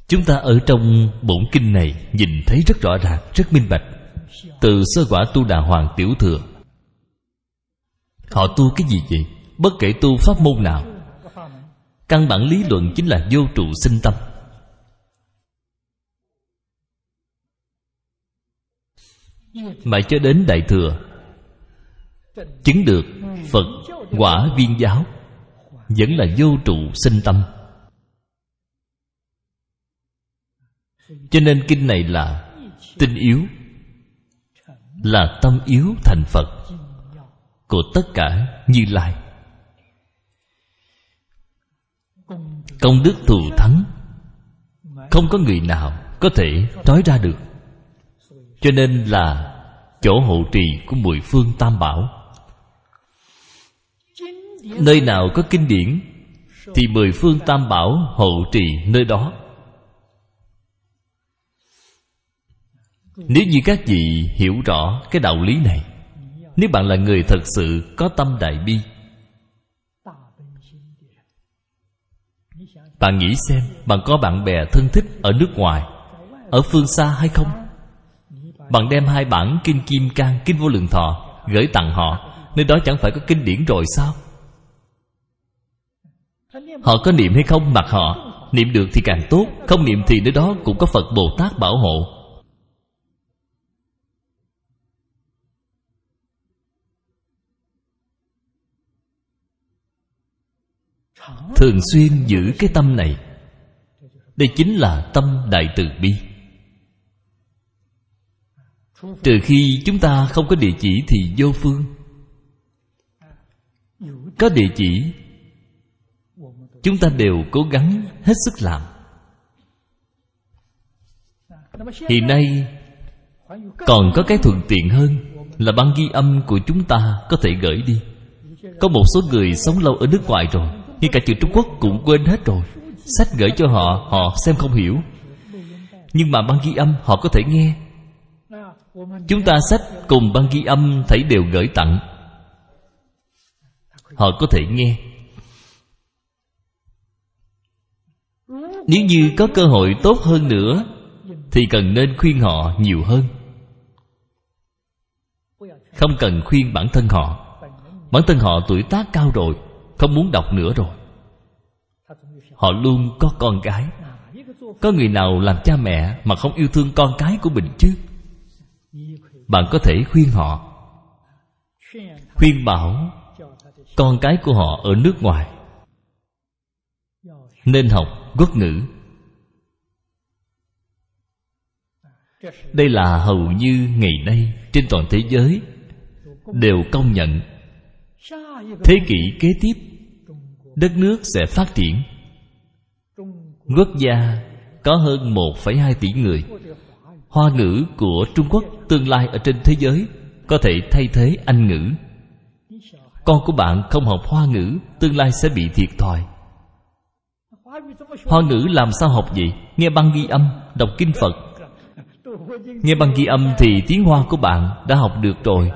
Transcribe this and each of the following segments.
Chúng ta ở trong bổn kinh này nhìn thấy rất rõ ràng, rất minh bạch. Từ sơ quả Tu Đà Hoàng Tiểu Thừa, họ tu cái gì vậy? Bất kể tu pháp môn nào, căn bản lý luận chính là vô trụ sinh tâm. Mãi cho đến Đại Thừa chứng được Phật quả Viên Giáo, vẫn là vô trụ sinh tâm. Cho nên kinh này là tinh yếu, là tâm yếu thành Phật của tất cả Như Lai. Công đức thù thắng, không có người nào có thể nói ra được. Cho nên là chỗ hộ trì của mười phương Tam Bảo. Nơi nào có kinh điển thì mười phương Tam Bảo hộ trì nơi đó. Nếu như các vị hiểu rõ cái đạo lý này, nếu bạn là người thật sự có tâm đại bi, bạn nghĩ xem, bạn có bạn bè thân thích ở nước ngoài, ở phương xa hay không? Bạn đem 2 bản Kinh Kim Cang, Kinh Vô Lượng Thọ gửi tặng họ, nơi đó chẳng phải có kinh điển rồi sao? Họ có niệm hay không mặc họ. Niệm được thì càng tốt, không niệm thì nơi đó cũng có Phật Bồ Tát bảo hộ. Thường xuyên giữ cái tâm này. Đây chính là tâm đại từ bi. Trừ khi chúng ta không có địa chỉ thì vô phương. Có địa chỉ, chúng ta đều cố gắng hết sức làm. Hiện nay còn có cái thuận tiện hơn là băng ghi âm của chúng ta có thể gửi đi. Có một số người sống lâu ở nước ngoài rồi, ngay cả chữ Trung Quốc cũng quên hết rồi. Sách gửi cho họ, họ xem không hiểu, nhưng mà băng ghi âm họ có thể nghe. Chúng ta sách cùng băng ghi âm thảy đều gửi tặng, họ có thể nghe. Nếu như có cơ hội tốt hơn nữa thì cần nên khuyên họ nhiều hơn. Không cần khuyên bản thân họ. Bản thân họ tuổi tác cao rồi, không muốn đọc nữa rồi. Họ luôn có con cái. Có người nào làm cha mẹ mà không yêu thương con cái của mình chứ? Bạn có thể khuyên họ, khuyên bảo con cái của họ ở nước ngoài nên học quốc ngữ. Đây là hầu như ngày nay trên toàn thế giới đều công nhận. Thế kỷ kế tiếp, đất nước sẽ phát triển. Quốc gia có hơn 1,2 tỷ người. Hoa ngữ của Trung Quốc tương lai ở trên thế giới có thể thay thế Anh ngữ. Con của bạn không học Hoa ngữ, tương lai sẽ bị thiệt thòi. Hoa ngữ làm sao học vậy? Nghe băng ghi âm, đọc kinh Phật. Nghe băng ghi âm thì tiếng Hoa của bạn đã học được rồi,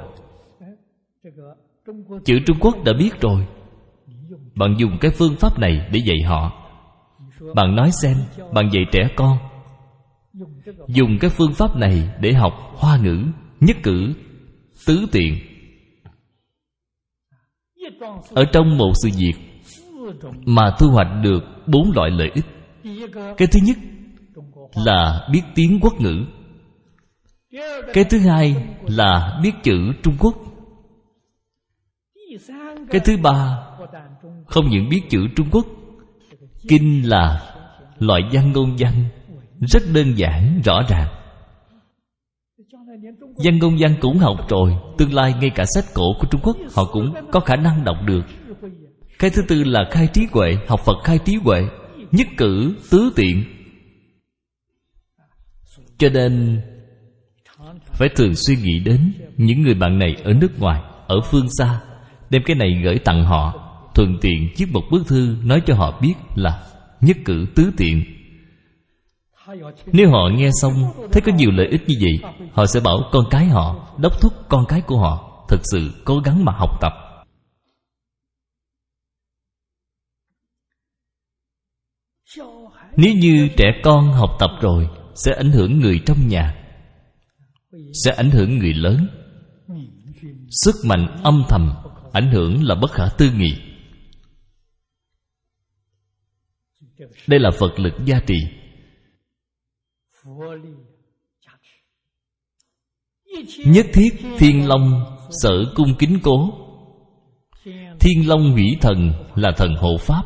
chữ Trung Quốc đã biết rồi. Bạn dùng cái phương pháp này để dạy họ. Bạn nói xem, bạn dạy trẻ con dùng cái phương pháp này để học Hoa ngữ, nhất cử tứ tiện. Ở trong một sự việc mà thu hoạch được 4 loại lợi ích. Cái thứ nhất là biết tiếng quốc ngữ. Cái thứ hai là biết chữ Trung Quốc. Cái thứ ba, không những biết chữ Trung Quốc, kinh là loại văn ngôn văn rất đơn giản, rõ ràng. Văn ngôn văn cũng học rồi, tương lai ngay cả sách cổ của Trung Quốc họ cũng có khả năng đọc được. Cái thứ tư là khai trí huệ, học Phật khai trí huệ, nhất cử tứ tiện. Cho nên phải thường xuyên nghĩ đến những người bạn này ở nước ngoài, ở phương xa, đem cái này gửi tặng họ, thuận tiện viết một bức thư nói cho họ biết là nhất cử tứ tiện. Nếu họ nghe xong thấy có nhiều lợi ích như vậy, họ sẽ bảo con cái họ, đốc thúc con cái của họ thực sự cố gắng mà học tập. Nếu như trẻ con học tập rồi, sẽ ảnh hưởng người trong nhà, sẽ ảnh hưởng người lớn. Sức mạnh âm thầm ảnh hưởng là bất khả tư nghị. Đây là Phật lực gia trì. Nhất thiết Thiên Long sở cung kính cố. Thiên Long Hủy Thần là thần hộ pháp.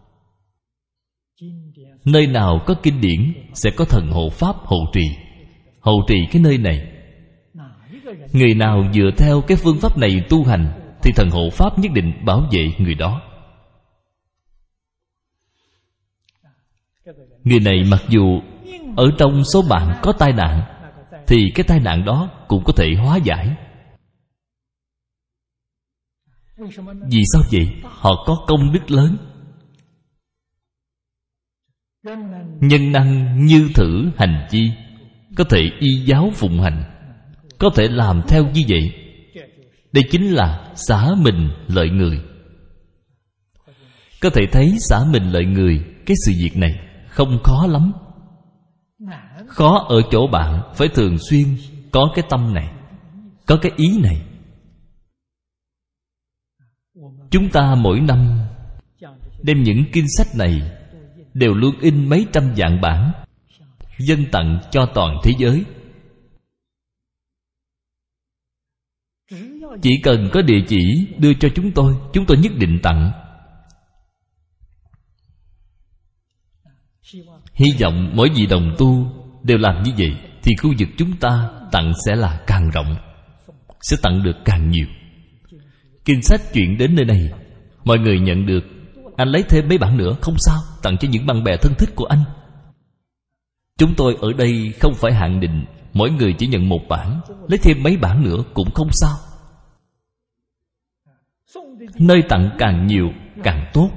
Nơi nào có kinh điển sẽ có thần hộ pháp hộ trì. Hộ trì cái nơi này. Người nào dựa theo cái phương pháp này tu hành thì thần hộ pháp nhất định bảo vệ người đó. Người này mặc dù ở trong số bạn có tai nạn, thì cái tai nạn đó cũng có thể hóa giải. Vì sao vậy? Họ có công đức lớn. Nhân năng như thử hành chi, có thể y giáo phụng hành, có thể làm theo như vậy. Đây chính là xả mình lợi người. Có thể thấy xả mình lợi người, cái sự việc này không khó lắm. Khó ở chỗ bạn phải thường xuyên có cái tâm này, có cái ý này. Chúng ta mỗi năm đem những kinh sách này đều luôn in mấy trăm vạn bản, dâng tặng cho toàn thế giới. Chỉ cần có địa chỉ đưa cho chúng tôi nhất định tặng. Hy vọng mỗi vị đồng tu đều làm như vậy, thì khu vực chúng ta tặng sẽ là càng rộng, sẽ tặng được càng nhiều. Kinh sách chuyển đến nơi này, mọi người nhận được. Anh lấy thêm mấy bản nữa không sao, tặng cho những bạn bè thân thích của anh. Chúng tôi ở đây không phải hạn định mỗi người chỉ nhận một bản, lấy thêm mấy bản nữa cũng không sao. Nơi tặng càng nhiều càng tốt.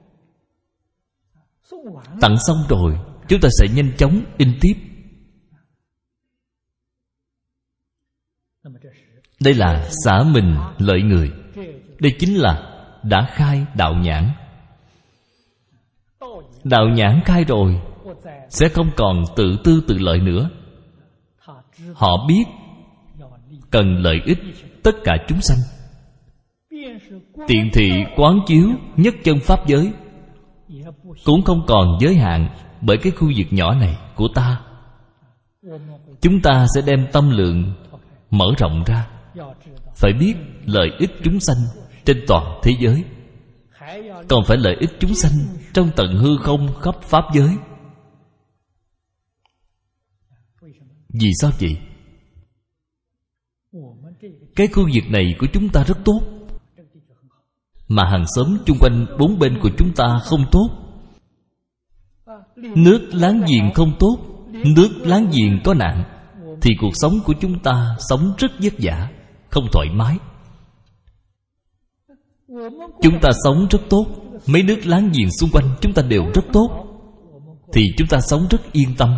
Tặng xong rồi, chúng ta sẽ nhanh chóng in tiếp. Đây là xả mình lợi người. Đây chính là đã khai đạo nhãn. Đạo nhãn khai rồi, sẽ không còn tự tư tự lợi nữa. Họ biết cần lợi ích tất cả chúng sanh. Tiện thị quán chiếu nhất chân pháp giới, cũng không còn giới hạn bởi cái khu vực nhỏ này của ta. Chúng ta sẽ đem tâm lượng mở rộng ra. Phải biết lợi ích chúng sanh trên toàn thế giới, còn phải lợi ích chúng sanh trong tận hư không khắp pháp giới. Vì sao vậy? Cái khu vực này của chúng ta rất tốt, mà hàng xóm chung quanh bốn bên của chúng ta không tốt. Nước láng giềng không tốt, nước láng giềng có nạn, thì cuộc sống của chúng ta sống rất vất vả, không thoải mái. Chúng ta sống rất tốt, mấy nước láng giềng xung quanh chúng ta đều rất tốt, thì chúng ta sống rất yên tâm.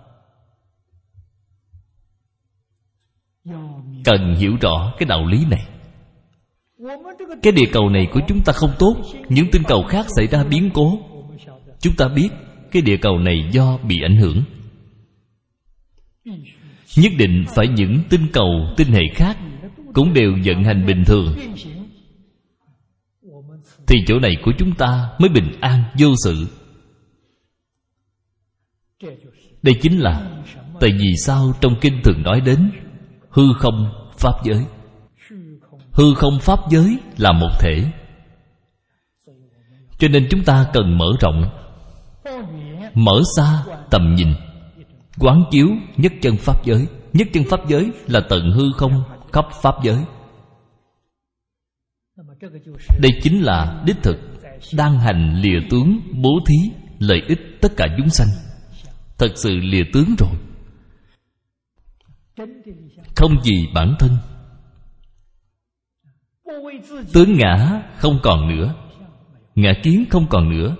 Cần hiểu rõ cái đạo lý này. Cái địa cầu này của chúng ta không tốt, những tinh cầu khác xảy ra biến cố, chúng ta biết cái địa cầu này do bị ảnh hưởng. Nhất định phải những tinh cầu, tinh hệ khác cũng đều vận hành bình thường, thì chỗ này của chúng ta mới bình an vô sự. Đây chính là tại vì sao trong kinh thường nói đến hư không pháp giới. Hư không pháp giới là một thể, cho nên chúng ta cần mở rộng, mở xa tầm nhìn, quán chiếu nhất chân pháp giới. Nhất chân pháp giới là tận hư không khắp pháp giới. Đây chính là đích thực đang hành lìa tướng bố thí lợi ích tất cả chúng sanh. Thật sự lìa tướng rồi, không vì bản thân. Tướng ngã không còn nữa, ngã kiến không còn nữa,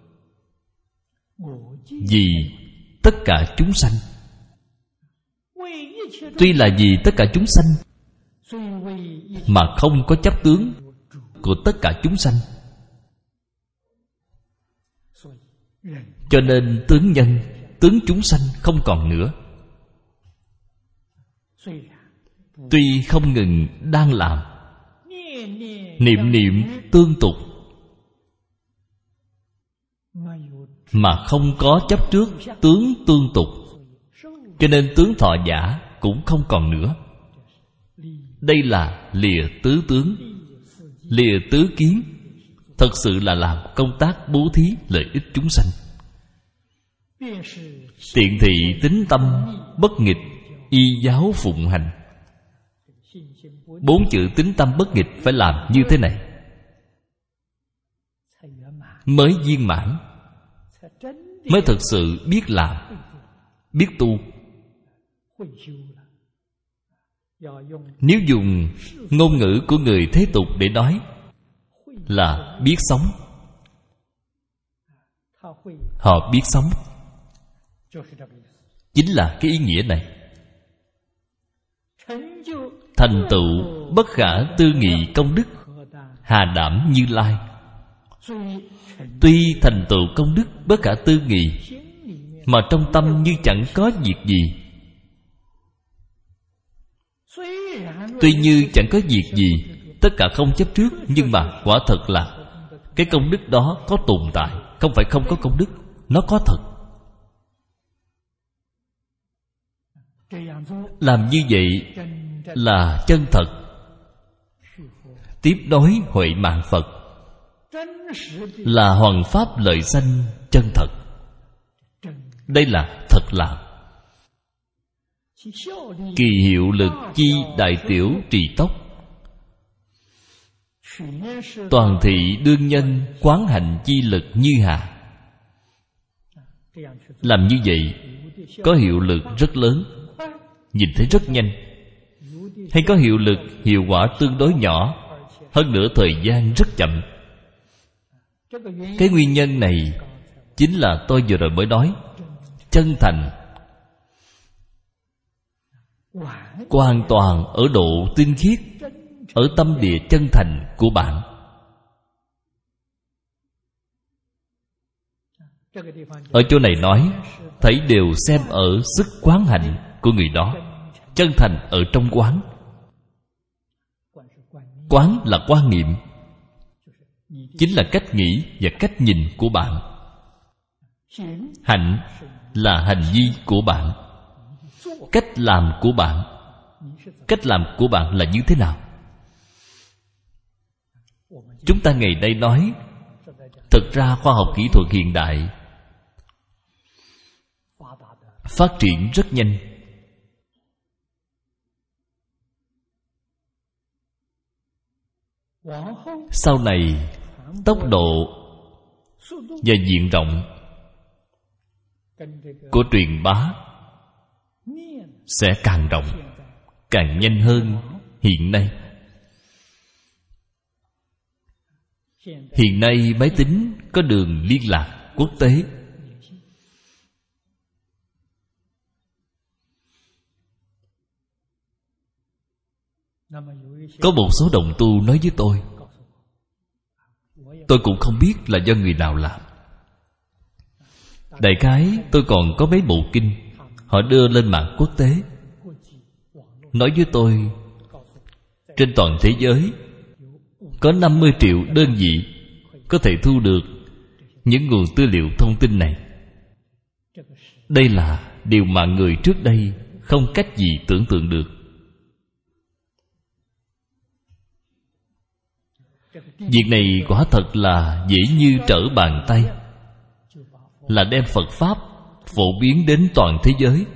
vì tất cả chúng sanh. Tuy là vì tất cả chúng sanh, mà không có chấp tướng của tất cả chúng sanh. Cho nên tướng nhân, tướng chúng sanh không còn nữa. Tuy không ngừng đang làm, niệm niệm tương tục, mà không có chấp trước tướng tương tục, cho nên tướng thọ giả cũng không còn nữa. Đây là lìa tứ tướng, lìa tứ kiến, thật sự là làm công tác bố thí lợi ích chúng sanh. Tiện thị tín tâm bất nghịch, y giáo phụng hành. 4 chữ tín tâm bất nghịch phải làm như thế này mới viên mãn, mới thực sự biết làm, biết tu. Nếu dùng ngôn ngữ của người thế tục để nói là biết sống. Họ biết sống, chính là cái ý nghĩa này. Thành tựu bất khả tư nghị công đức, hà đảm Như Lai. Tuy thành tựu công đức bất khả tư nghị, mà trong tâm như chẳng có việc gì. Tuy như chẳng có việc gì, tất cả không chấp trước, nhưng mà quả thật là cái công đức đó có tồn tại, không phải không có công đức, nó có thật. Làm như vậy là chân thật, tiếp nối huệ mạng Phật, là hoằng pháp lợi sanh chân thật. Đây là thật làm. Kỳ hiệu lực chi đại tiểu trì tốc, toàn thị đương nhân quán hạnh chi lực như hà. Làm như vậy có hiệu lực rất lớn, nhìn thấy rất nhanh, hay có hiệu lực hiệu quả tương đối nhỏ, hơn nữa thời gian rất chậm. Cái nguyên nhân này chính là tôi vừa rồi mới nói, chân thành, hoàn toàn ở độ tinh khiết, ở tâm địa chân thành của bạn. Ở chỗ này nói, thảy đều xem ở sức quán hạnh của người đó. Chân thành ở trong quán. Quán là quan niệm, chính là cách nghĩ và cách nhìn của bạn. Hạnh là hành vi của bạn, cách làm của bạn. Cách làm của bạn là như thế nào? Chúng ta ngày nay nói, thực ra khoa học kỹ thuật hiện đại phát triển rất nhanh. Sau này tốc độ và diện rộng của truyền bá sẽ càng rộng, càng nhanh hơn hiện nay. Hiện nay máy tính có đường liên lạc quốc tế. Có một số đồng tu nói với tôi cũng không biết là do người nào làm. Đại khái tôi còn có mấy bộ kinh họ đưa lên mạng quốc tế, nói với tôi trên toàn thế giới có 50 triệu đơn vị có thể thu được những nguồn tư liệu thông tin này. Đây là điều mà người trước đây không cách gì tưởng tượng được. Việc này quả thật là dễ như trở bàn tay, là đem Phật Pháp phổ biến đến toàn thế giới.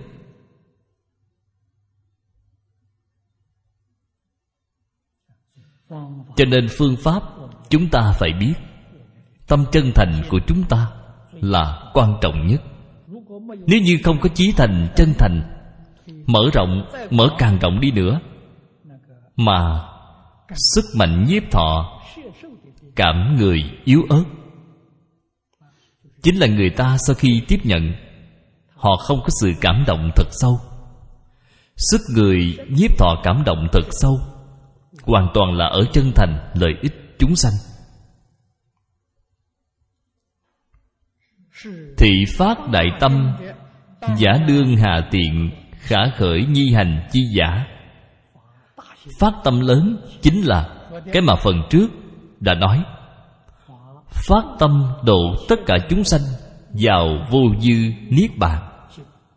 Cho nên phương pháp chúng ta phải biết. Tâm chân thành của chúng ta là quan trọng nhất. Nếu như không có chí thành chân thành, mở rộng, mở càng rộng đi nữa, mà sức mạnh nhiếp thọ cảm người yếu ớt, chính là người ta sau khi tiếp nhận, họ không có sự cảm động thật sâu. Sức người nhiếp thọ cảm động thật sâu hoàn toàn là ở chân thành lợi ích chúng sanh. Thị phát đại tâm, giả đương hà tiện, khả khởi nhi hành chi giả. Phát tâm lớn chính là cái mà phần trước đã nói. Phát tâm độ tất cả chúng sanh vào vô dư niết bàn.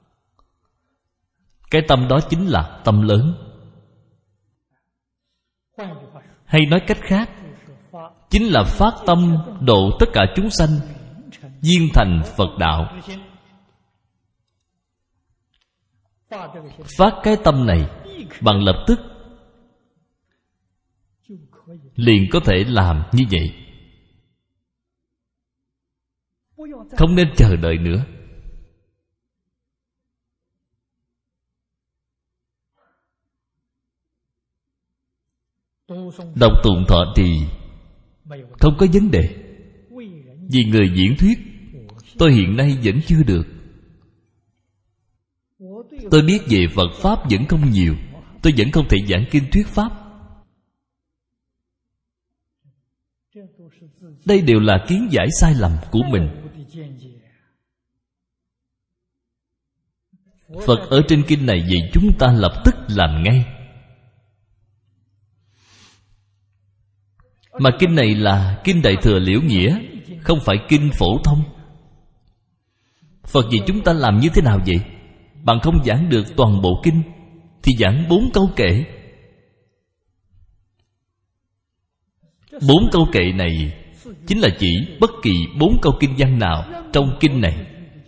Cái tâm đó chính là tâm lớn. Hay nói cách khác, chính là phát tâm độ tất cả chúng sanh viên thành Phật đạo. Phát cái tâm này bằng lập tức liền có thể làm như vậy. Không nên chờ đợi nữa. Đọc tụng thọ trì không có vấn đề. Vì người diễn thuyết, tôi hiện nay vẫn chưa được. Tôi biết về Phật Pháp vẫn không nhiều. Tôi vẫn không thể giảng kinh thuyết Pháp. Đây đều là kiến giải sai lầm của mình. Phật ở trên kinh này vậy chúng ta lập tức làm ngay. Mà kinh này là kinh Đại Thừa Liễu Nghĩa, không phải kinh phổ thông. Phật vì chúng ta làm như thế nào vậy? Bạn không giảng được toàn bộ kinh thì giảng 4 câu kệ. 4 câu kệ này chính là chỉ bất kỳ 4 câu kinh văn nào trong kinh này.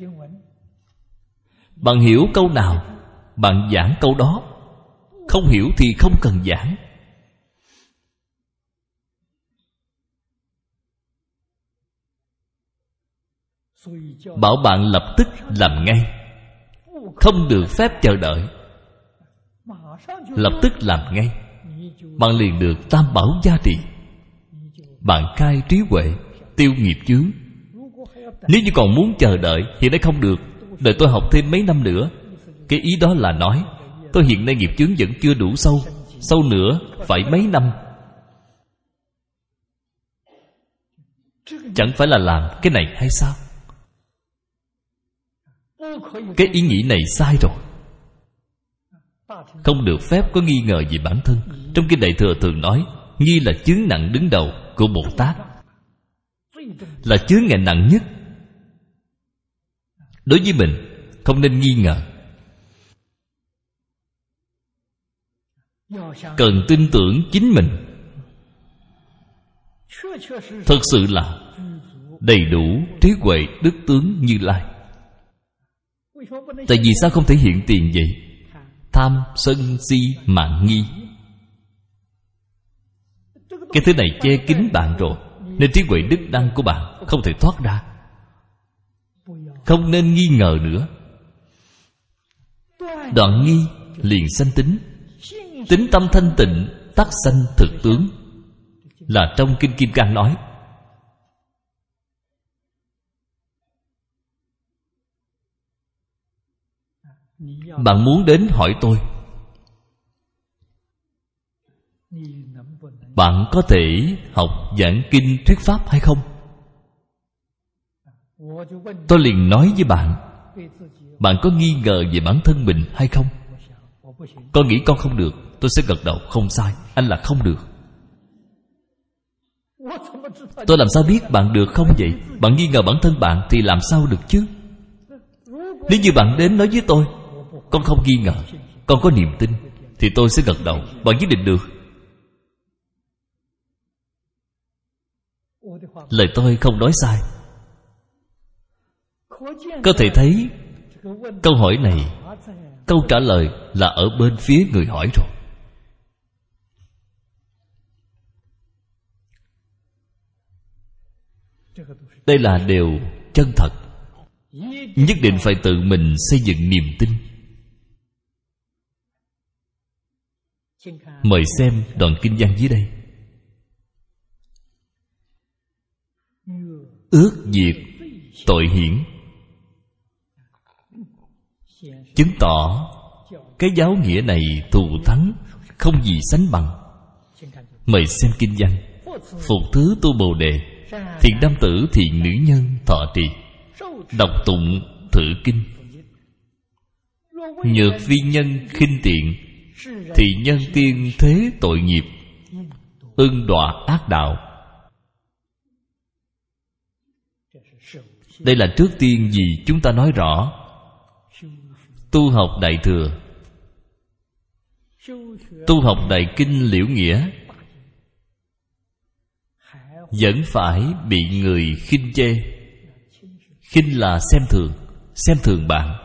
Bạn hiểu câu nào, bạn giảng câu đó. Không hiểu thì không cần giảng. Bảo bạn lập tức làm ngay, không được phép chờ đợi. Lập tức làm ngay, bạn liền được tam bảo gia trì. Bạn khai trí huệ, tiêu nghiệp chướng. Nếu như còn muốn chờ đợi, hiện nay không được. Đợi tôi học thêm mấy năm nữa. Cái ý đó là nói tôi hiện nay nghiệp chướng vẫn chưa đủ sâu. Sâu nữa phải mấy năm. Chẳng phải là làm cái này hay sao? Cái ý nghĩ này sai rồi. Không được phép có nghi ngờ về bản thân. Trong kinh Đại Thừa thường nói nghi là chướng nặng đứng đầu của Bồ Tát, là chướng ngại nặng nhất. Đối với mình không nên nghi ngờ. Cần tin tưởng chính mình. Thật sự là đầy đủ trí huệ đức tướng Như Lai. Tại vì sao không thể hiện tiền vậy? Tham, sân, si, mạn nghi. Cái thứ này che kín bạn rồi, nên trí huệ đức đăng của bạn không thể thoát ra. Không nên nghi ngờ nữa. Đoạn nghi liền sanh tính. Tính tâm thanh tịnh tắc sanh thực tướng, là trong Kinh Kim Cang nói. Bạn muốn đến hỏi tôi, bạn có thể học giảng kinh thuyết pháp hay không? Tôi liền nói với bạn, bạn có nghi ngờ về bản thân mình hay không? Con nghĩ con không được, tôi sẽ gật đầu, không sai, anh là không được. Tôi làm sao biết bạn được không vậy? Bạn nghi ngờ bản thân bạn thì làm sao được chứ? Nếu như bạn đến nói với tôi, con không nghi ngờ, con có niềm tin, thì tôi sẽ gật đầu, bạn nhất định được. Lời tôi không nói sai. Có thể thấy câu hỏi này, câu trả lời là ở bên phía người hỏi rồi. Đây là điều chân thật. Nhất định phải tự mình xây dựng niềm tin. Mời xem đoạn kinh văn dưới đây. Ước diệt tội hiển, chứng tỏ cái giáo nghĩa này thù thắng không gì sánh bằng. Mời xem kinh văn. Phục thứ tu Bồ Đề, thiện nam tử thiện nữ nhân thọ trì, đọc tụng thử kinh. Nhược vi nhân khinh tiện, thì nhân tiên thế tội nghiệp, ưng đọa ác đạo. Đây là trước tiên gì chúng ta nói rõ. Tu học Đại Thừa, tu học Đại Kinh Liễu Nghĩa, vẫn phải bị người khinh chê. Khinh là xem thường bạn.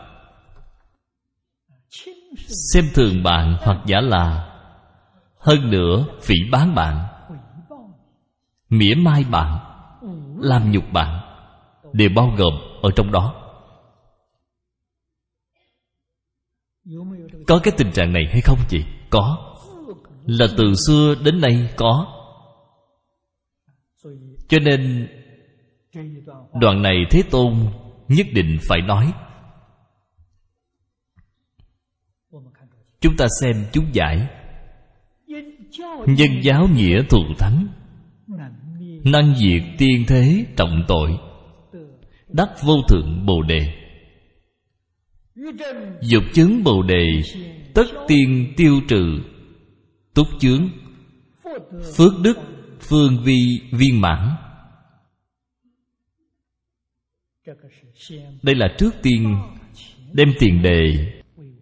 Xem thường bạn hoặc giả là hơn nữa phỉ báng bạn, mỉa mai bạn, làm nhục bạn, đều bao gồm ở trong đó. Có cái tình trạng này hay không chị? Có. Là từ xưa đến nay có. Cho nên đoạn này Thế Tôn nhất định phải nói. Chúng ta xem chú giải. Nhân giáo nghĩa thù thắng, năng diệt tiên thế trọng tội, đắc vô thượng Bồ Đề. Dục chứng Bồ Đề, tất tiên tiêu trừ, túc chướng, phước đức phương vi viên mãn. Đây là trước tiên đem tiền đề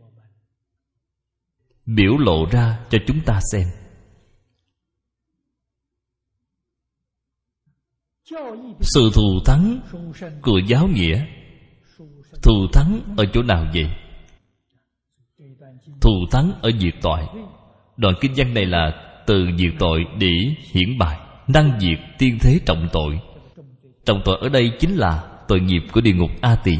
biểu lộ ra cho chúng ta xem. Sự thù thắng của giáo nghĩa, thù thắng ở chỗ nào vậy? Thù thắng ở diệt tội. Đoạn kinh văn này là từ diệt tội để hiển bài. Năng diệt tiên thế trọng tội. Trọng tội ở đây chính là tội nghiệp của địa ngục A Tỳ.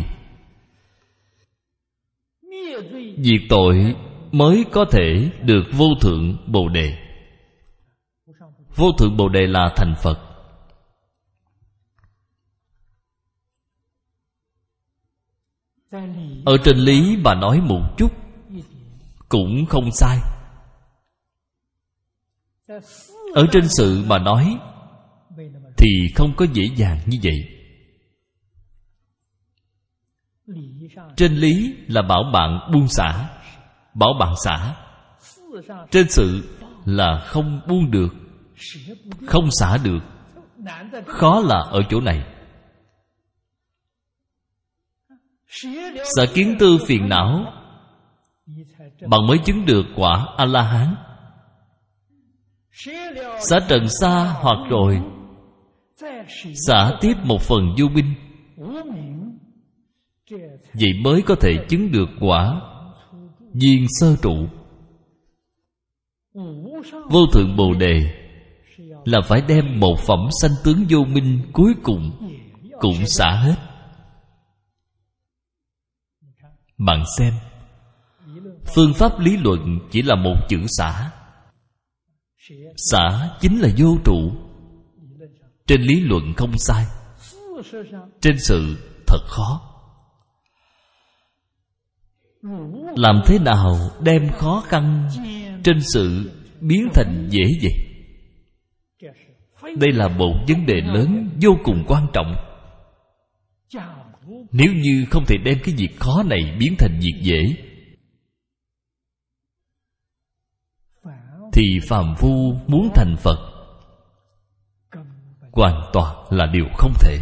Diệt tội mới có thể được vô thượng Bồ Đề. Vô thượng Bồ Đề là thành Phật. Ở trên lý mà nói một chút cũng không sai. Ở trên sự mà nói thì không có dễ dàng như vậy. Trên lý là bảo bạn buông xả, bảo bạn xả. Trên sự là không buông được, không xả được. Khó là ở chỗ này. Xả kiến tư phiền não, bạn mới chứng được quả A-la-hán. Xả trần sa hoặc rồi, xả tiếp một phần vô minh, vậy mới có thể chứng được quả viên sơ trụ. Vô thượng Bồ Đề là phải đem một phẩm sanh tướng vô minh cuối cùng cũng xả hết. Bạn xem, phương pháp lý luận chỉ là một chữ xả. Xả chính là vô trụ. Trên lý luận không sai, trên sự thật khó. Làm thế nào đem khó khăn trên sự biến thành dễ vậy? Đây là một vấn đề lớn vô cùng quan trọng. Nếu như không thể đem cái việc khó này biến thành việc dễ, thì phàm phu muốn thành Phật hoàn toàn là điều không thể.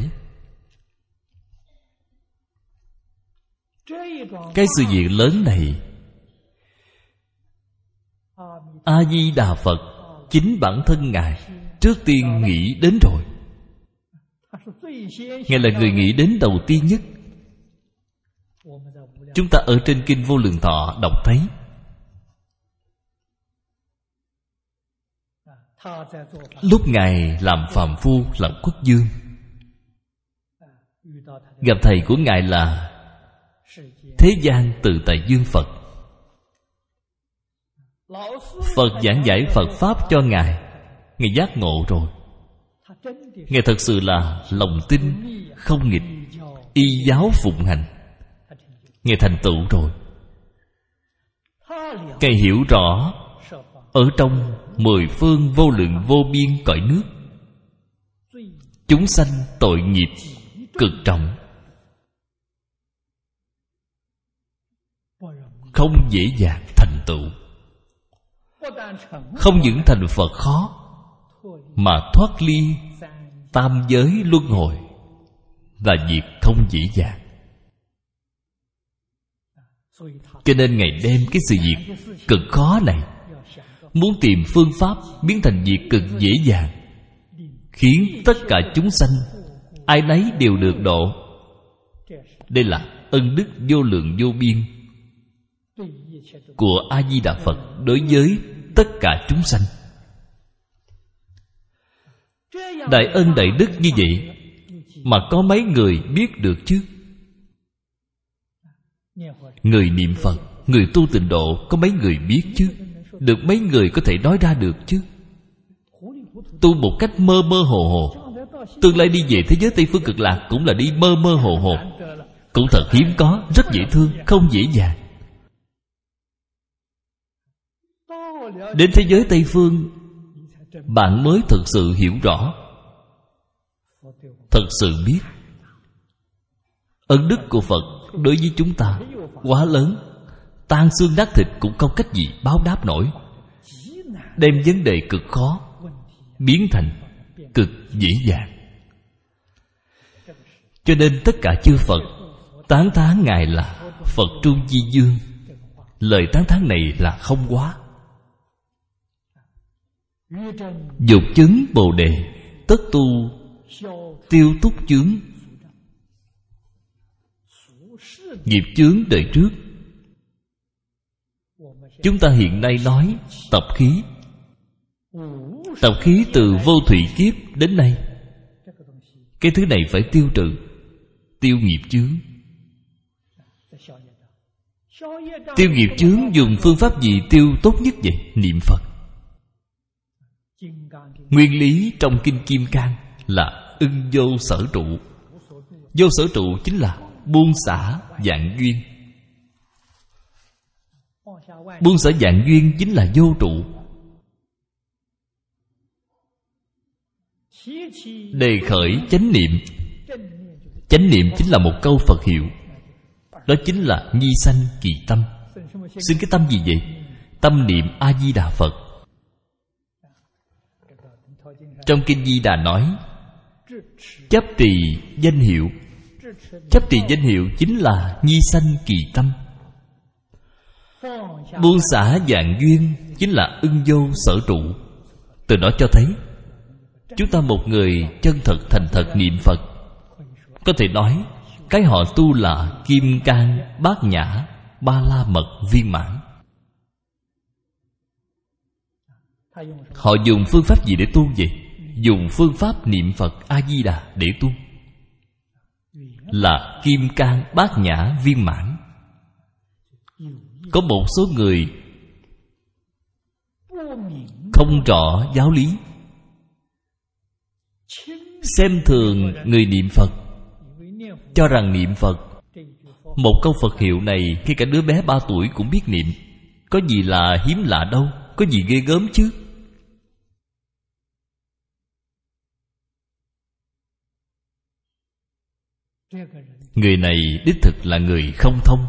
Cái sự việc lớn này, A-di-đà Phật chính bản thân Ngài trước tiên nghĩ đến rồi. Ngài là người nghĩ đến đầu tiên nhất. Chúng ta ở trên Kinh Vô Lượng Thọ đọc thấy, lúc Ngài làm phàm phu, làm quốc vương, gặp thầy của Ngài là Thế gian Tự Tại Dương Phật. Phật giảng giải Phật Pháp cho Ngài. Ngài giác ngộ rồi. Ngài thật sự là lòng tin không nghịch, y giáo phụng hành. Ngài thành tựu rồi. Ngài hiểu rõ ở trong 10 phương vô lượng vô biên cõi nước, chúng sanh tội nghiệp cực trọng, không dễ dàng thành tựu. Không những thành Phật khó, mà thoát ly tam giới luân hồi là việc không dễ dàng. Cho nên Ngài đem cái sự việc cực khó này, muốn tìm phương pháp biến thành việc cực dễ dàng, khiến tất cả chúng sanh ai nấy đều được độ. Đây là ân đức vô lượng vô biên của A-di-đà Phật đối với tất cả chúng sanh. Đại ân đại đức như vậy mà có mấy người biết được chứ? Người niệm Phật, người tu tịnh độ có mấy người biết chứ? Được mấy người có thể nói ra được chứ? Tu một cách mơ mơ hồ hồ, tương lai đi về thế giới Tây Phương Cực Lạc cũng là đi mơ mơ hồ hồ, cũng thật hiếm có, rất dễ thương, không dễ dàng. Đến thế giới Tây Phương, bạn mới thực sự hiểu rõ, thật sự biết ân đức của Phật đối với chúng ta quá lớn, tan xương nát thịt cũng không cách gì báo đáp nổi. Đem vấn đề cực khó biến thành cực dễ dàng. Cho nên tất cả chư Phật tán thán Ngài là Phật Trung Chi Dương. Lời tán thán này là không quá. Dục chứng Bồ Đề, tất tu tiêu túc chướng. Nghiệp chướng đời trước, chúng ta hiện nay nói tập khí. Tập khí từ vô thủy kiếp đến nay, cái thứ này phải tiêu trừ, tiêu nghiệp chướng. Tiêu nghiệp chướng dùng phương pháp gì tiêu tốt nhất vậy? Niệm Phật. Nguyên lý trong Kinh Kim Cang là ưng vô sở trụ. Vô sở trụ chính là buông xả vạn duyên. Buông xả vạn duyên chính là vô trụ. Đề khởi chánh niệm. Chánh niệm chính là một câu Phật hiệu, đó chính là nhi sanh kỳ tâm. Xưng cái tâm gì vậy? Tâm niệm A-di-đà Phật. Trong Kinh Di Đà nói chấp trì danh hiệu. Chấp trì danh hiệu chính là nhi sanh kỳ tâm. Buông xả vạn duyên chính là ưng vô sở trụ. Từ đó cho thấy chúng ta một người chân thật thành thật niệm Phật, có thể nói cái họ tu là Kim Cang Bát Nhã Ba La Mật viên mãn. Họ dùng phương pháp gì để tu vậy? Dùng phương pháp niệm Phật A-di-đà để tu, là Kim Cang Bát Nhã viên mãn. Có một số người không rõ giáo lý, xem thường người niệm Phật, cho rằng niệm Phật, một câu Phật hiệu này khi cả đứa bé 3 tuổi cũng biết niệm, có gì là hiếm lạ đâu, có gì ghê gớm chứ. Người này đích thực là người không thông.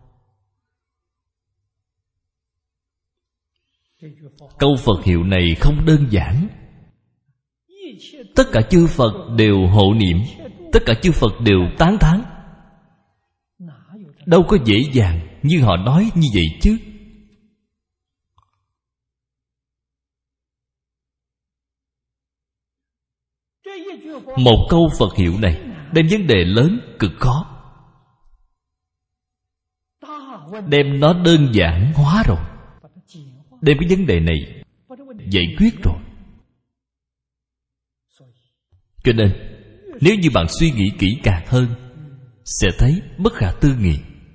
Câu Phật hiệu này không đơn giản. Tất cả chư Phật đều hộ niệm, tất cả chư Phật đều tán thán. Đâu có dễ dàng như họ nói như vậy chứ. Một câu Phật hiệu này đem vấn đề lớn cực khó, đem nó đơn giản hóa rồi, đem cái vấn đề này giải quyết rồi. Cho nên nếu như bạn suy nghĩ kỹ càng hơn, sẽ thấy bất khả tư nghị.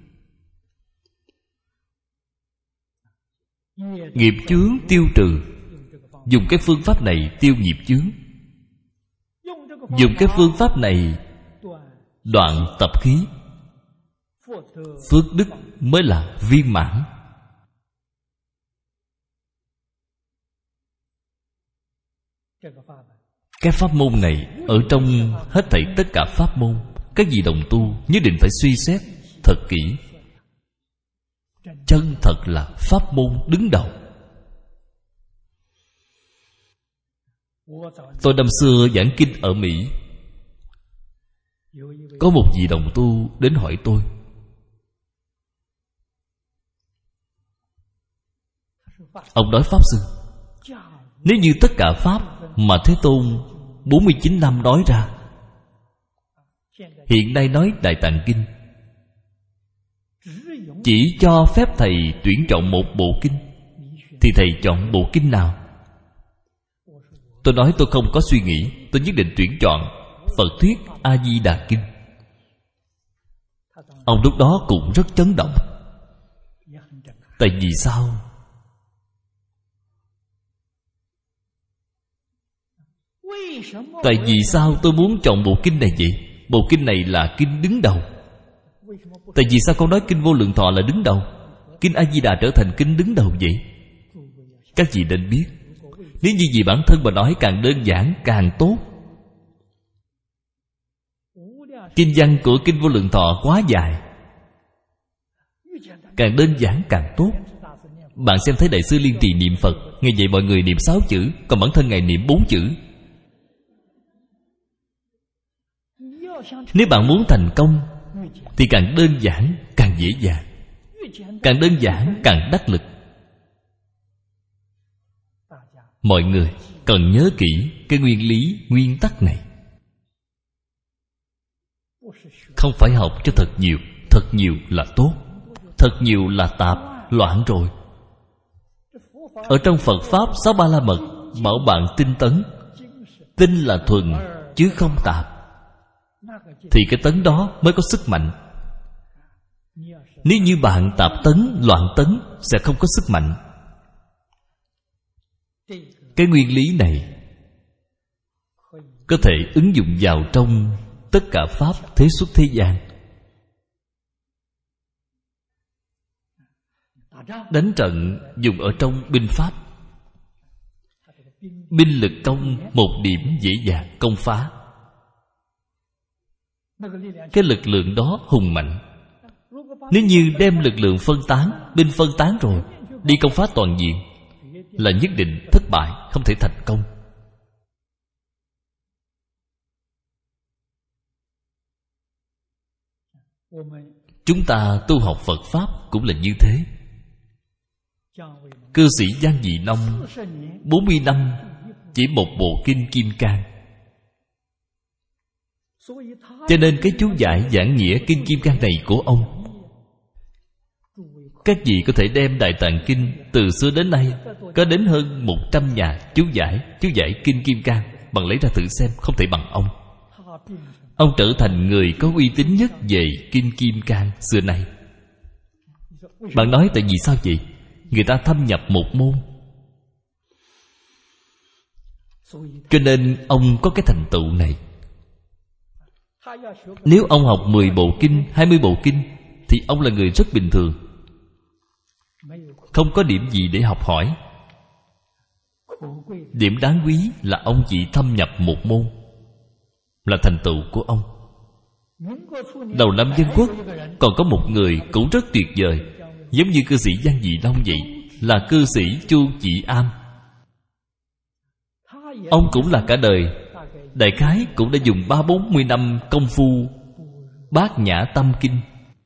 Nghiệp chướng tiêu trừ, dùng cái phương pháp này tiêu nghiệp chướng. Dùng cái phương pháp này đoạn tập khí, phước đức mới là viên mãn. Cái pháp môn này ở trong hết thảy tất cả pháp môn, các vị đồng tu nhất định phải suy xét thật kỹ. chân thật là pháp môn đứng đầu. Tôi năm xưa giảng kinh ở Mỹ, có một vị đồng tu đến hỏi tôi. Ông nói: Pháp Sư, nếu như tất cả Pháp mà Thế Tôn 49 năm nói ra, hiện nay nói Đại Tạng Kinh, chỉ cho phép thầy tuyển chọn một bộ kinh, thì thầy chọn bộ kinh nào? Tôi nói tôi không có suy nghĩ, tôi nhất định tuyển chọn Phật thuyết A Di Đà Kinh. Ông lúc đó cũng rất chấn động. Tại vì sao? Tại vì sao tôi muốn chọn bộ kinh này vậy? Bộ kinh này là kinh đứng đầu. Tại vì sao con nói kinh Vô Lượng Thọ là đứng đầu, kinh A Di Đà trở thành kinh đứng đầu vậy? Các vị nên biết, nếu như vì bản thân mà nói, càng đơn giản càng tốt. Kinh văn của kinh Vô Lượng Thọ quá dài, càng đơn giản càng tốt. Bạn xem thấy Đại sư Liên Trì niệm Phật, ngày vậy mọi người niệm 6 chữ, còn bản thân Ngài niệm 4 chữ. Nếu bạn muốn thành công thì càng đơn giản càng dễ dàng, càng đơn giản càng đắc lực. Mọi người cần nhớ kỹ cái nguyên lý, nguyên tắc này. Không phải học cho thật nhiều. Thật nhiều là tốt, thật nhiều là tạp, loạn rồi. Ở trong Phật Pháp 6 Ba La Mật bảo bạn tinh tấn. Tinh là thuần chứ không tạp, thì cái tấn đó mới có sức mạnh. Nếu như bạn tạp tấn, loạn tấn, sẽ không có sức mạnh. Cái nguyên lý này có thể ứng dụng vào trong tất cả Pháp thế xuất thế gian. Đánh trận dùng ở trong binh Pháp, binh lực công một điểm dễ dàng công phá. Cái lực lượng đó hùng mạnh. Nếu như đem lực lượng phân tán, binh phân tán rồi, đi công phá toàn diện, là nhất định thất bại, không thể thành công. Chúng ta tu học Phật Pháp cũng là như thế. Cư sĩ Giang Dị Nông 40 năm chỉ một bộ kinh Kim Cang. Cho nên cái chú giải giảng nghĩa kinh Kim Cang này của ông, các vị có thể đem Đại Tạng Kinh từ xưa đến nay có đến hơn 100 nhà chú giải kinh Kim Cang. Bạn lấy ra thử xem, không thể bằng ông. Ông trở thành người có uy tín nhất về kinh Kim Cang xưa nay. Bạn nói tại vì sao vậy? Người ta thâm nhập một môn, cho nên ông có cái thành tựu này. Nếu ông học 10 bộ kinh, 20 bộ kinh, thì ông là người rất bình thường, không có điểm gì để học hỏi. Điểm đáng quý là ông chỉ thâm nhập một môn, là thành tựu của ông. Đầu năm Dân Quốc còn có một người cũng rất tuyệt vời, giống như cư sĩ Giang Dị Nông vậy, là cư sĩ Chu Chỉ Am. Ông cũng là cả đời, đại khái cũng đã dùng 30-40 năm công phu Bát Nhã Tâm Kinh.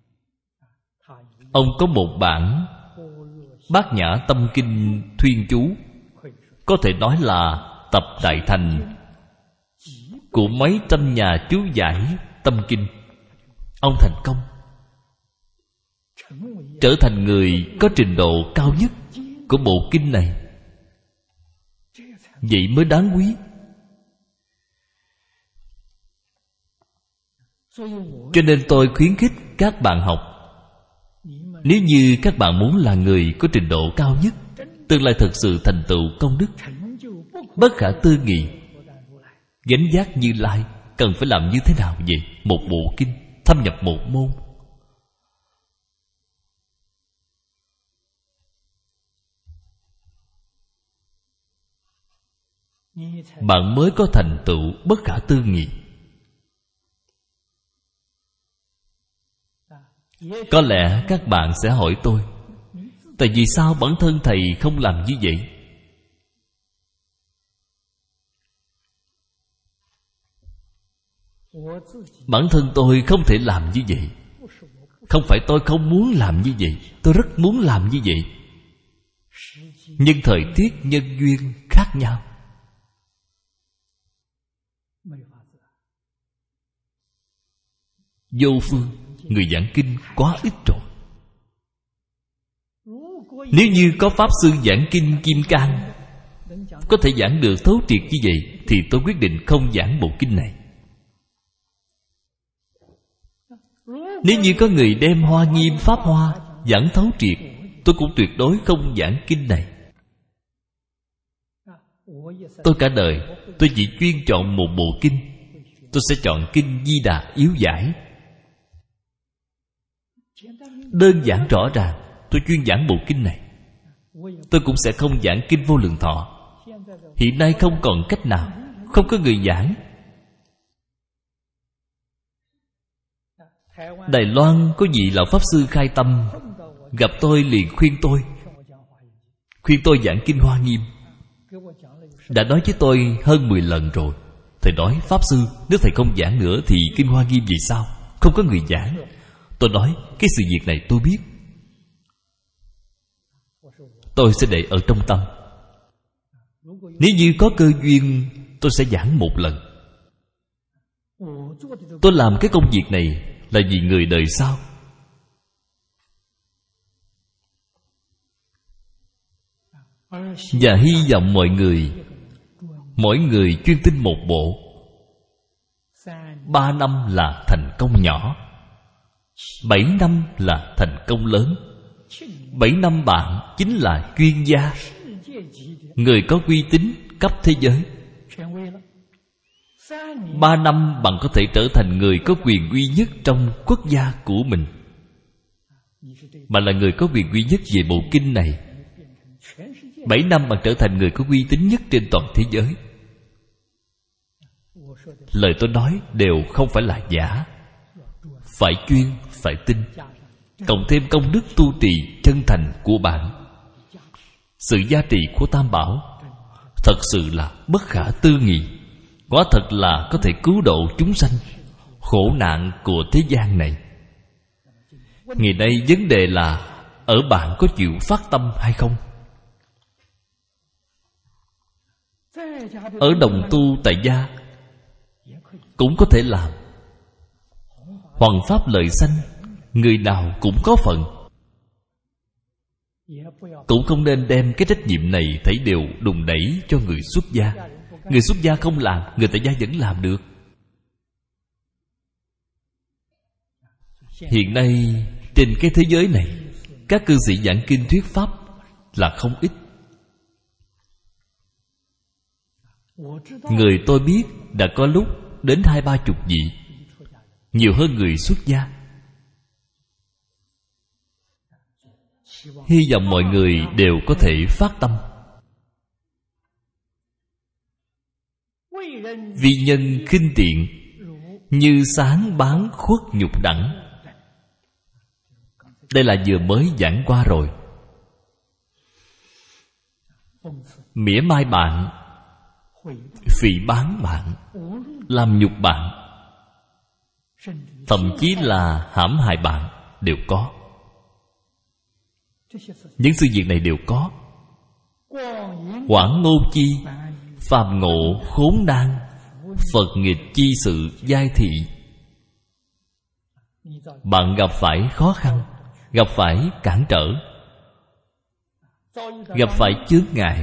Ông có một bản Bát Nhã Tâm Kinh thuyên chú, có thể nói là tập đại thành của mấy trăm nhà chú giải tâm kinh. Ông thành công, trở thành người có trình độ cao nhất của bộ kinh này. Vậy mới đáng quý. Cho nên tôi khuyến khích các bạn học. Nếu như các bạn muốn là người có trình độ cao nhất, tương lai thực sự thành tựu công đức bất khả tư nghị, gánh giác Như Lai, cần phải làm như thế nào vậy? Một bộ kinh, thâm nhập một môn. Bạn mới có thành tựu bất khả tư nghị. Có lẽ các bạn sẽ hỏi tôi, Tại vì sao bản thân thầy không làm như vậy? Bản thân tôi không thể làm như vậy. Không phải tôi không muốn làm như vậy, tôi rất muốn làm như vậy. Nhưng thời tiết nhân duyên khác nhau. Vô phương, người giảng kinh quá ít rồi. Nếu như có Pháp Sư giảng kinh Kim Cang có thể giảng được thấu triệt như vậy, thì tôi quyết định không giảng bộ kinh này. Nếu như có người đem Hoa Nghiêm Pháp Hoa giảng thấu triệt, tôi cũng tuyệt đối không giảng kinh này. Tôi cả đời tôi chỉ chuyên chọn một bộ kinh. Tôi sẽ chọn kinh Di Đà Yếu Giải. Đơn giản rõ ràng, tôi chuyên giảng bộ kinh này. Tôi cũng sẽ không giảng kinh Vô Lượng Thọ. Hiện nay không còn cách nào, không có người giảng. Đài Loan có vị lão Pháp Sư khai tâm, gặp tôi liền khuyên tôi giảng kinh Hoa Nghiêm. Đã nói với tôi hơn 10 lần rồi. Thầy nói, Pháp Sư, nếu thầy không giảng nữa thì kinh Hoa Nghiêm vì sao? Không có người giảng. Tôi nói, cái sự việc này tôi biết, tôi sẽ để ở trong tâm. Nếu như có cơ duyên, tôi sẽ giảng một lần. Tôi làm cái công việc này là vì người đời sau. Và hy vọng mỗi người chuyên tin một bộ. 3 năm là thành công nhỏ, 7 năm là thành công lớn. 7 năm bạn chính là chuyên gia, người có uy tín cấp thế giới. 3 năm bạn có thể trở thành người có quyền uy nhất trong quốc gia của mình. Bạn là người có quyền uy nhất về bộ kinh này. 7 năm bạn trở thành người có uy tín nhất trên toàn thế giới. Lời tôi nói đều không phải là giả. Phải chuyên, phải tin, cộng thêm công đức tu trì chân thành của bạn. Sự gia trì của Tam Bảo thật sự là bất khả tư nghị. Quả thật là có thể cứu độ chúng sanh khổ nạn của thế gian này. Ngày nay vấn đề là ở bạn có chịu phát tâm hay không. Ở đồng tu tại gia cũng có thể làm. Hoằng pháp lợi sanh, người nào cũng có phần. Cũng không nên đem cái trách nhiệm này thấy đều đùn đẩy cho người xuất gia. Người xuất gia không làm, người tại gia vẫn làm được. Hiện nay trên cái thế giới này, các cư sĩ giảng kinh thuyết pháp là không ít. Người tôi biết đã có lúc đến 20-30 vị, nhiều hơn người xuất gia. Hy vọng mọi người đều có thể phát tâm. Vì nhân khinh tiện, như sáng bán khuất nhục đẳng. Đây là vừa mới giảng qua rồi. Mỉa mai bạn, phỉ báng bạn, làm nhục bạn, thậm chí là hãm hại bạn đều có. Những sự việc này đều có. Quảng ngôn chi, phàm ngộ khốn nan, Phật nghịch chi sự giai thị. Bạn gặp phải khó khăn, gặp phải cản trở, gặp phải chướng ngại,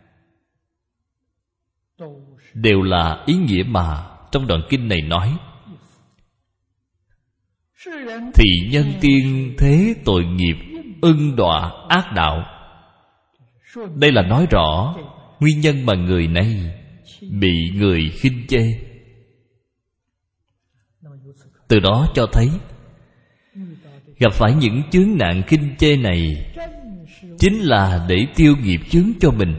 đều là ý nghĩa mà trong đoạn kinh này nói. Thì nhân tiên thế tội nghiệp, ưng đọa ác đạo. Đây là nói rõ nguyên nhân mà người này bị người khinh chê. Từ đó cho thấy gặp phải những chướng nạn khinh chê này chính là để tiêu nghiệp chướng cho mình,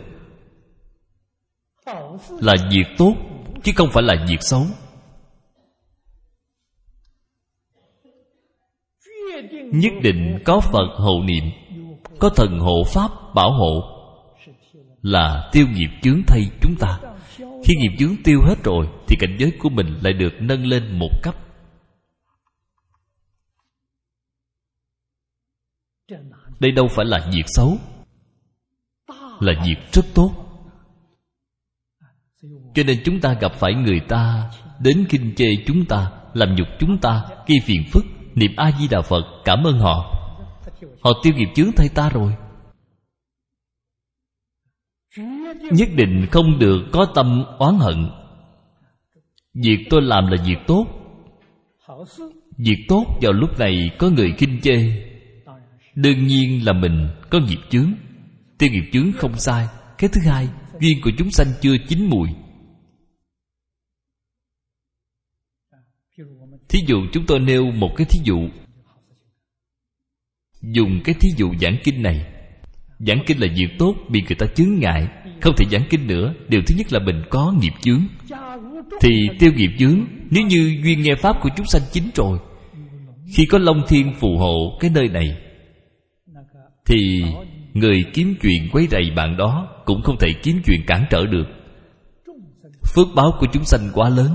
là việc tốt chứ không phải là việc xấu. Nhất định có Phật hộ niệm, có thần hộ pháp bảo hộ, là tiêu nghiệp chướng thay chúng ta. Khi nghiệp chướng tiêu hết rồi thì cảnh giới của mình lại được nâng lên một cấp. Đây đâu phải là việc xấu, là việc rất tốt. Cho nên chúng ta gặp phải người ta đến khinh chê chúng ta, làm nhục chúng ta, gây phiền phức, niệm A Di Đà Phật cảm ơn họ. Họ tiêu nghiệp chướng thay ta rồi. Nhất định không được có tâm oán hận. Việc tôi làm là việc tốt. Việc tốt vào lúc này có người khinh chê, đương nhiên là mình có nghiệp chướng. Tiêu nghiệp chướng không sai. Cái thứ hai, duyên của chúng sanh chưa chín mùi. Thí dụ chúng tôi nêu một cái thí dụ. Dùng cái thí dụ giảng kinh này. Giảng kinh là việc tốt, bị người ta chướng ngại, không thể giảng kinh nữa. Điều thứ nhất là mình có nghiệp chướng. Thì tiêu nghiệp chướng, nếu như duyên nghe pháp của chúng sanh chín rồi, khi có Long Thiên phù hộ cái nơi này, thì người kiếm chuyện quấy rầy bạn đó cũng không thể kiếm chuyện cản trở được. Phước báo của chúng sanh quá lớn.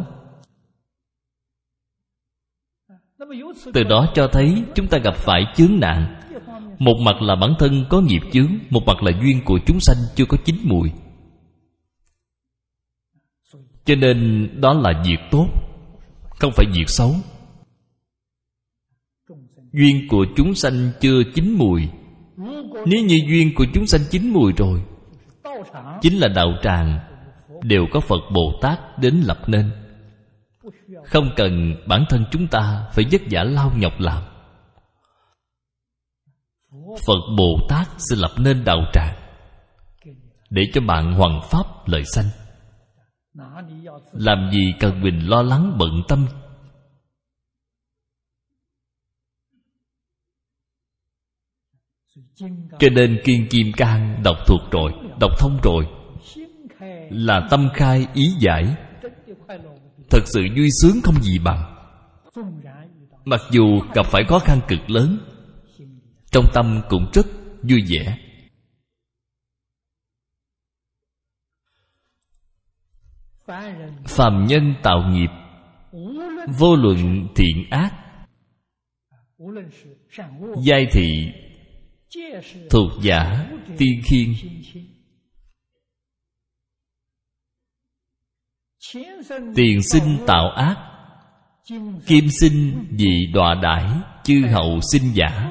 Từ đó cho thấy chúng ta gặp phải chướng nạn. Một mặt là bản thân có nghiệp chướng, một mặt là duyên của chúng sanh chưa có chín mùi. Cho nên đó là việc tốt, không phải việc xấu. Duyên của chúng sanh chưa chín mùi. Nếu như duyên của chúng sanh chín mùi rồi, chính là đạo tràng đều có Phật Bồ Tát đến lập nên. Không cần bản thân chúng ta phải vất vả lao nhọc làm. Phật Bồ Tát sẽ lập nên đạo tràng để cho bạn hoằng pháp lợi sanh. Làm gì cần mình lo lắng bận tâm. Cho nên Kiên Kim Cang đọc thuộc rồi, đọc thông rồi, là tâm khai ý giải, thật sự vui sướng không gì bằng. Mặc dù gặp phải khó khăn cực lớn, trong tâm cũng rất vui vẻ. Phàm nhân tạo nghiệp, vô luận thiện ác, giai thị, thuộc giả, tiên khiên, tiền sinh tạo ác, kim sinh vì đọa đãi, chư hậu sinh giả.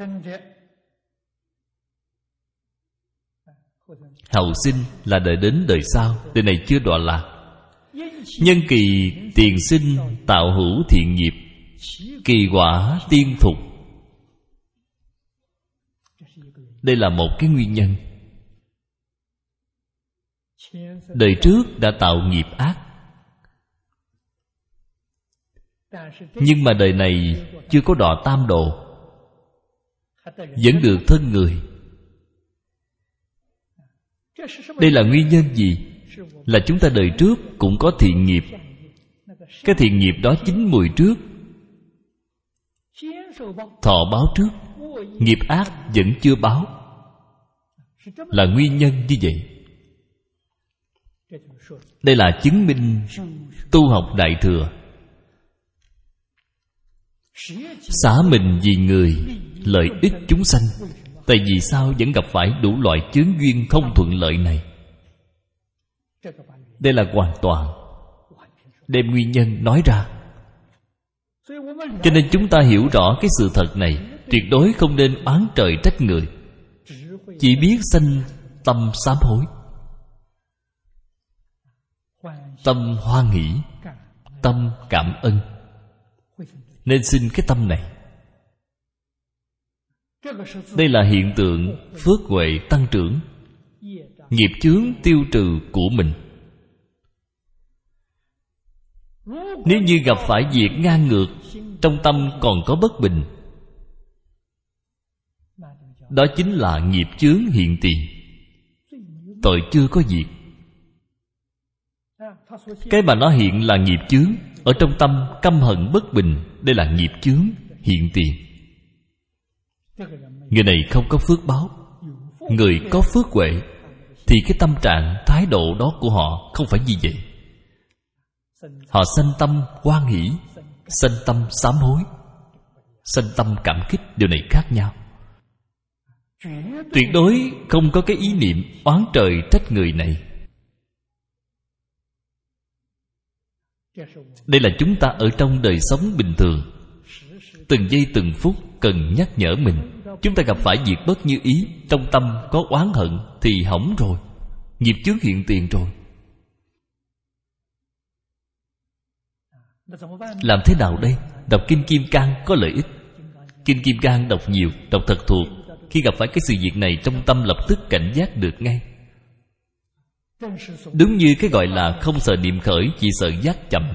Hậu sinh là đợi đến đời sau, đời này chưa đọa lạc. Nhân kỳ tiền sinh tạo hữu thiện nghiệp, kỳ quả tiên thục. Đây là một cái nguyên nhân. Đời trước đã tạo nghiệp ác, nhưng mà đời này chưa có đọa tam độ, vẫn được thân người. Đây là nguyên nhân gì? Là chúng ta đời trước cũng có thiện nghiệp. Cái thiện nghiệp đó chín mùi trước, thọ báo trước, nghiệp ác vẫn chưa báo. Là nguyên nhân như vậy. Đây là chứng minh tu học Đại Thừa. Xả mình vì người, lợi ích chúng sanh. Tại vì sao vẫn gặp phải đủ loại chướng duyên không thuận lợi này? Đây là hoàn toàn đem nguyên nhân nói ra. Cho nên chúng ta hiểu rõ cái sự thật này, tuyệt đối không nên oán trời trách người, chỉ biết sanh tâm sám hối, tâm hoan hỷ, tâm cảm ơn. Nên sinh cái tâm này. Đây là hiện tượng phước huệ tăng trưởng, nghiệp chướng tiêu trừ của mình. Nếu như gặp phải việc ngang ngược, trong tâm còn có bất bình, đó chính là nghiệp chướng hiện tiền. Tội chưa có diệt. Cái mà nó hiện là nghiệp chướng. Ở trong tâm căm hận bất bình, đây là nghiệp chướng hiện tiền. Người này không có phước báo. người có phước huệ, thì cái tâm trạng, thái độ đó của họ không phải như vậy. Họ sanh tâm hoan hỷ, sanh tâm sám hối, sanh tâm cảm kích. Điều này khác nhau. Tuyệt đối không có cái ý niệm oán trời trách người này. Đây là chúng ta ở trong đời sống bình thường, từng giây từng phút cần nhắc nhở mình. Chúng ta gặp phải việc bất như ý, trong tâm có oán hận thì hỏng rồi, nghiệp chướng hiện tiền rồi. Làm thế nào đây? Đọc Kinh Kim Cang có lợi ích. Kinh Kim Cang đọc nhiều, đọc thật thuộc. Khi gặp phải cái sự việc này, trong tâm lập tức cảnh giác được ngay. Đúng như cái gọi là không sợ niệm khởi, chỉ sợ giác chậm.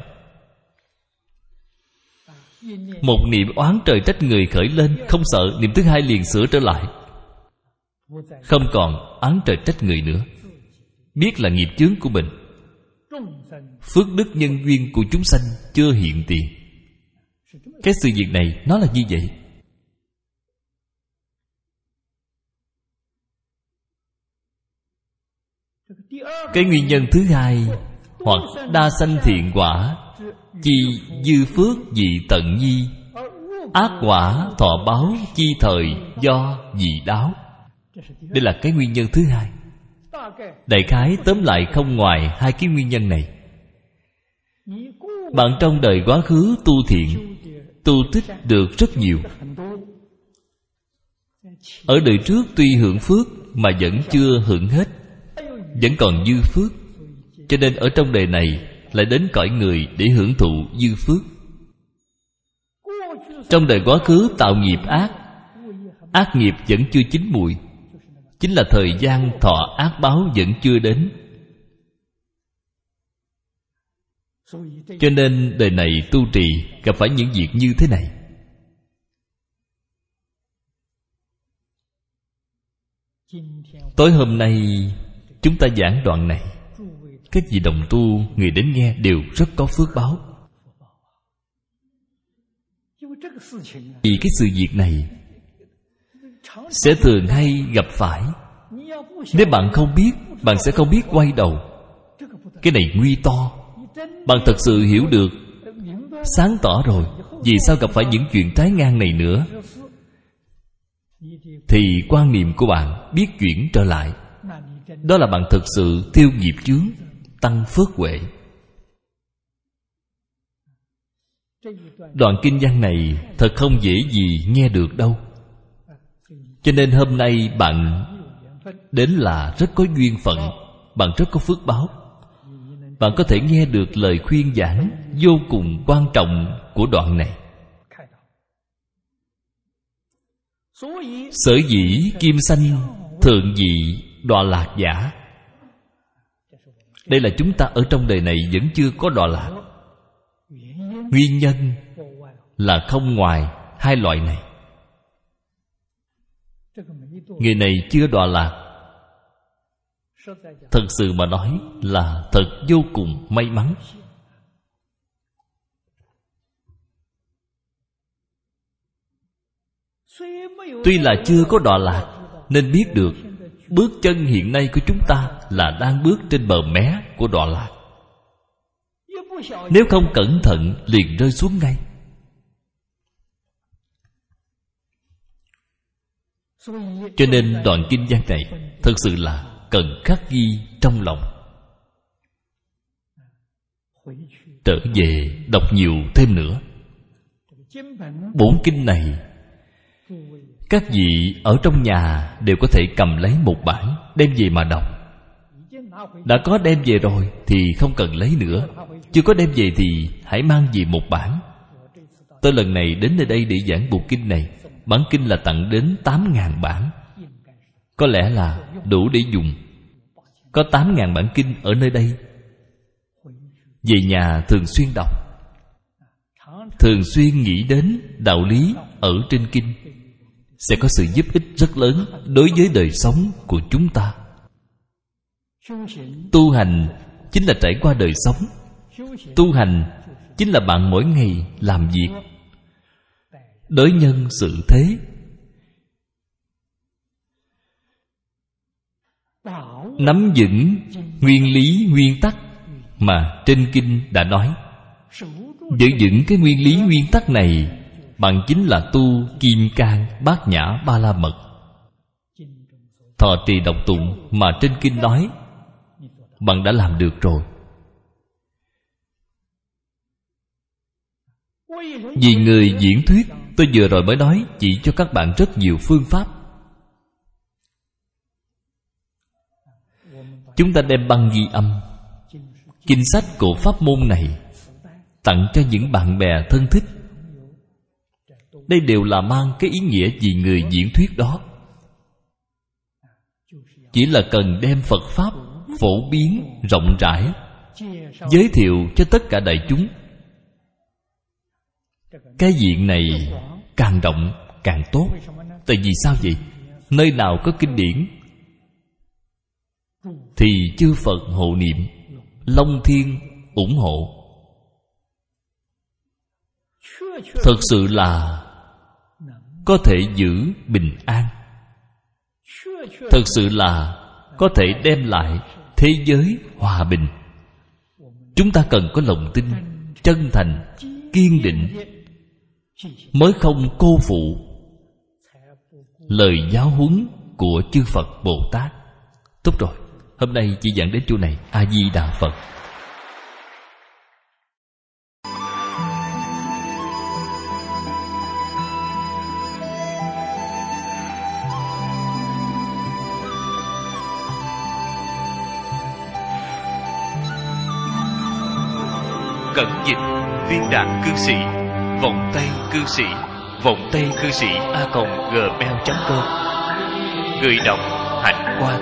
Một niệm oán trời trách người khởi lên, không sợ, niệm thứ hai liền sửa trở lại, không còn oán trời trách người nữa. Biết là nghiệp chướng của mình, phước đức nhân duyên của chúng sanh chưa hiện tiền. Cái sự việc này nó là như vậy. Cái nguyên nhân thứ hai, hoặc đa sanh thiện quả, chi dư phước dị tận nhi, ác quả thọ báo chi thời do dị đáo. Đây là cái nguyên nhân thứ hai. Đại khái tóm lại không ngoài hai cái nguyên nhân này. Bạn trong đời quá khứ tu thiện, tu tích được rất nhiều. Ở đời trước tuy hưởng phước mà vẫn chưa hưởng hết, vẫn còn dư phước. Cho nên ở trong đời này lại đến cõi người để hưởng thụ dư phước. Trong đời quá khứ tạo nghiệp ác, ác nghiệp vẫn chưa chín mùi, chính là thời gian thọ ác báo vẫn chưa đến. Cho nên đời này tu trì gặp phải những việc như thế này. Tối hôm nay chúng ta giảng đoạn này, các vị đồng tu, người đến nghe đều rất có phước báo. Vì cái sự việc này sẽ thường hay gặp phải. Nếu bạn không biết, bạn sẽ không biết quay đầu. Cái này nguy to. Bạn thật sự hiểu được, sáng tỏ rồi, vì sao gặp phải những chuyện trái ngang này nữa, thì quan niệm của bạn biết chuyển trở lại. Đó là bạn thực sự tiêu nghiệp chướng, tăng phước huệ. Đoạn kinh văn này thật không dễ gì nghe được đâu. Cho nên hôm nay bạn đến là rất có duyên phận, bạn rất có phước báo. Bạn có thể nghe được lời khuyên giảng vô cùng quan trọng của đoạn này. Sở dĩ kim sanh thượng vị đọa lạc giả. Đây là chúng ta ở trong đời này vẫn chưa có đọa lạc. Nguyên nhân là không ngoài hai loại này. Người này chưa đọa lạc, thật sự mà nói là thật vô cùng may mắn. Tuy là chưa có đọa lạc, nên biết được bước chân hiện nay của chúng ta là đang bước trên bờ mé của đọa lạc. Nếu không cẩn thận liền rơi xuống ngay. Cho nên đoạn kinh văn này thật sự là cần khắc ghi trong lòng. Trở về đọc nhiều thêm nữa. Bốn kinh này các vị ở trong nhà đều có thể cầm lấy một bản đem về mà đọc. Đã có đem về rồi thì không cần lấy nữa. Chưa có đem về thì hãy mang về một bản. Tôi lần này đến nơi đây để giảng bộ kinh này, bản kinh là tặng đến 8.000 bản. Có lẽ là đủ để dùng. Có 8.000 bản kinh ở nơi đây. Về nhà thường xuyên đọc, thường xuyên nghĩ đến đạo lý ở trên kinh, sẽ có sự giúp ích rất lớn đối với đời sống của chúng ta. Tu hành chính là trải qua đời sống. Tu hành chính là bạn mỗi ngày làm việc, đối nhân xử thế. nắm vững nguyên lý nguyên tắc mà trên kinh đã nói. Giữ vững cái nguyên lý nguyên tắc này, bạn chính là tu Kim Cang Bát Nhã Ba La Mật. Thọ trì đọc tụng mà trên kinh nói, bạn đã làm được rồi. Vì người diễn thuyết, tôi vừa rồi mới nói chỉ cho các bạn rất nhiều phương pháp. Chúng ta đem băng ghi âm kinh sách của pháp môn này tặng cho những bạn bè thân thích. Đây đều là mang cái ý nghĩa vì người diễn thuyết đó. Chỉ là cần đem Phật Pháp phổ biến rộng rãi, giới thiệu cho tất cả đại chúng. Cái diện này càng rộng càng tốt. Tại vì sao vậy? Nơi nào có kinh điển thì chư Phật hộ niệm, Long Thiên ủng hộ. Thật sự là có thể giữ bình an, thật sự là có thể đem lại thế giới hòa bình. Chúng ta cần có lòng tin chân thành, kiên định, mới không cô phụ lời giáo huấn của chư Phật Bồ Tát. Tốt rồi, hôm nay chỉ giảng đến chỗ này. A Di Đà Phật. Cẩn dịch Viên Đạn Cư Sĩ, Vọng Tay Cư Sĩ, Vọng Tay Cư Sĩ @gmail.com. Người đọc Hạnh Quang.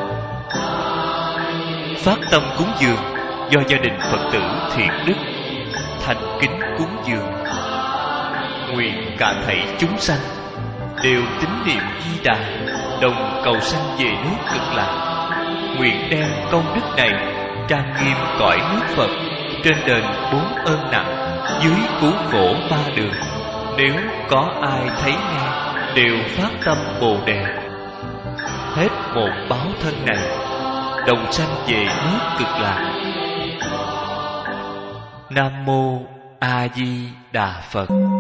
Phát tâm cúng dường do gia đình Phật tử Thiện Đức thành kính cúng dường. Nguyện cả thảy chúng sanh đều tín niệm Di Đà, đồng cầu sanh về nước Cực Lạc. Nguyện đem công đức này trang nghiêm cõi nước Phật, trên đền 4 ơn nặng, dưới cứu khổ 3 đường. Nếu có ai thấy nghe đều phát tâm Bồ Đề, hết một báo thân này đồng sanh về nước Cực Lạc. Nam Mô A Di Đà Phật.